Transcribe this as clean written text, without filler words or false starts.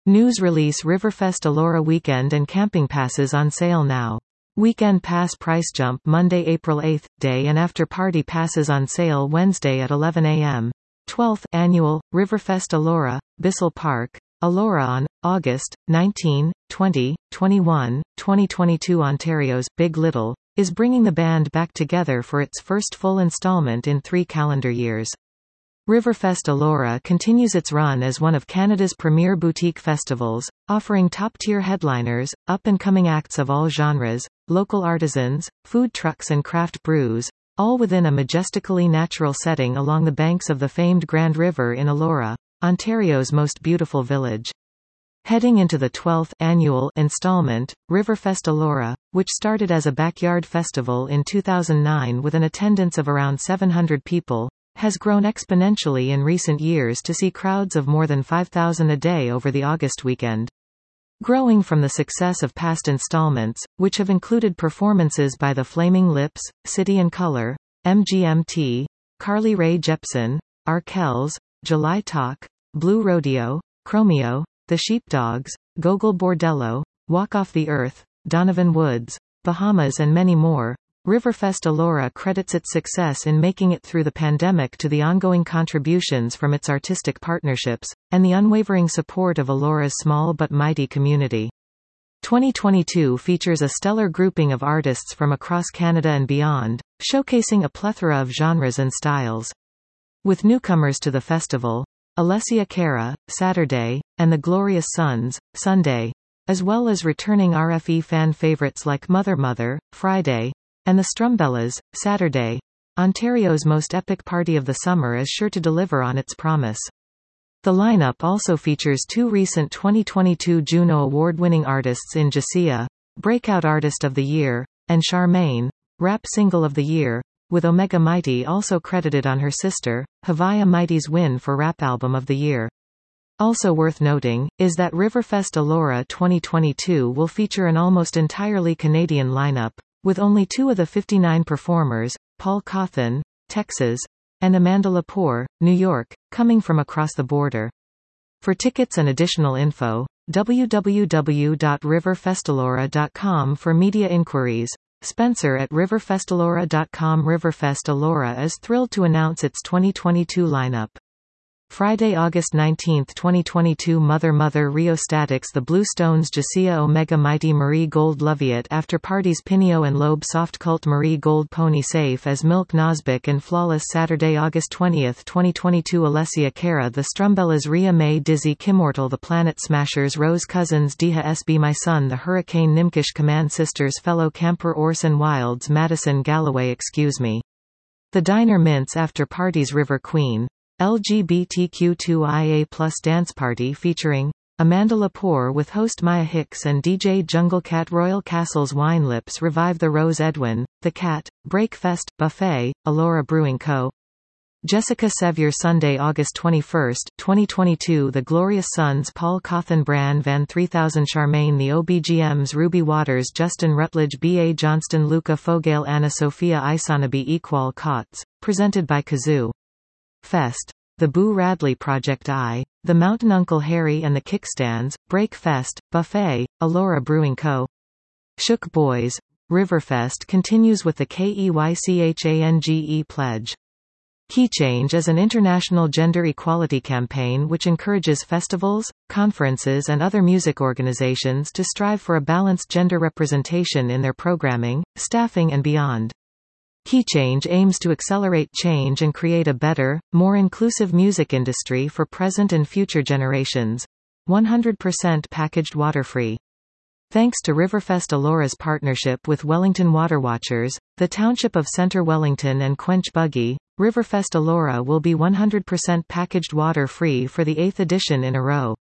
News release Riverfest Elora weekend and camping passes on sale now. Weekend pass price jump Monday, April 8th, day and after party passes on sale Wednesday at 11 a.m. 12th Annual, Riverfest Elora, Bissell Park, Elora on August 19, 20, 21, 2022. Ontario's Big Little is bringing the band back together for its first full installment in 3 calendar years. Riverfest Elora continues its run as one of Canada's premier boutique festivals, offering top-tier headliners, up-and-coming acts of all genres, local artisans, food trucks and craft brews, all within a majestically natural setting along the banks of the famed Grand River in Elora, Ontario's most beautiful village. Heading into the 12th annual installment, Riverfest Elora, which started as a backyard festival in 2009 with an attendance of around 700 people, has grown exponentially in recent years to see crowds of more than 5,000 a day over the August weekend. Growing from the success of past installments, which have included performances by the Flaming Lips, City and Colour, MGMT, Carly Rae Jepsen, Arkells, July Talk, Blue Rodeo, Chromeo, The Sheepdogs, Gogol Bordello, Walk Off the Earth, Donovan Woods, Bahamas and many more, Riverfest Elora credits its success in making it through the pandemic to the ongoing contributions from its artistic partnerships, and the unwavering support of Elora's small but mighty community. 2022 features a stellar grouping of artists from across Canada and beyond, showcasing a plethora of genres and styles. With newcomers to the festival, Alessia Cara, Saturday, and the Glorious Sons, Sunday, as well as returning RFE fan favorites like Mother Mother, Friday, and the Strumbellas, Saturday, Ontario's most epic party of the summer is sure to deliver on its promise. The lineup also features 2 recent 2022 Juno Award-winning artists in Jessia, Breakout Artist of the Year, and Charmaine, Rap Single of the Year, with Omega Mighty also credited on her sister, Havaya Mighty's win for Rap Album of the Year. Also worth noting, is that Riverfest Elora 2022 will feature an almost entirely Canadian lineup, with only 2 of the 59 performers, Paul Cawthon, Texas, and Amanda Lepore, New York, coming from across the border. For tickets and additional info, www.riverfestelora.com. For media inquiries, Spencer at riverfestelora.com. Riverfest Elora is thrilled to announce its 2022 lineup. Friday, August 19, 2022. Mother Mother Rio Statics The Blue Stones Jessia Omega Mighty Marie Gold Loviet After Parties Pinio and Loeb Soft Cult Marie Gold Pony Safe as Milk Nosbic and Flawless Saturday, August 20, 2022. Alessia Cara The Strumbellas Ria Mae Dizzy Kimmortal The Planet Smashers Rose Cousins Diha SB My Son The Hurricane Nimkish Command Sisters Fellow Camper Orson Wilds Madison Galloway Excuse Me. The Diner Mints After Parties River Queen LGBTQ2IA+ dance party featuring Amanda Lepore with host Maya Hicks and DJ Jungle Cat. Royal Castle's Wine Lips Revive the Rose Edwin, The Cat, Breakfest, Buffet, Elora Brewing Co. Jessica Sevier Sunday, August 21, 2022. The Glorious Sons Paul Cawthon Bran Van 3000 Charmaine The OBGMs Ruby Waters Justin Rutledge B.A. Johnston Luca Fogale Anna Sophia Isanabi Equal Cots, presented by Kazoo Fest. The Boo Radley Project I, The Mountain Uncle Harry and the Kickstands, Break Fest, Buffet, Elora Brewing Co. Shook Boys, Riverfest continues with the KEYCHANGE pledge. Keychange is an international gender equality campaign which encourages festivals, conferences and other music organizations to strive for a balanced gender representation in their programming, staffing and beyond. Keychange aims to accelerate change and create a better, more inclusive music industry for present and future generations. 100% packaged water-free. Thanks to Riverfest Elora's partnership with Wellington Water Watchers, the Township of Centre Wellington and Quench Buggy, Riverfest Elora will be 100% packaged water-free for the 8th edition in a row.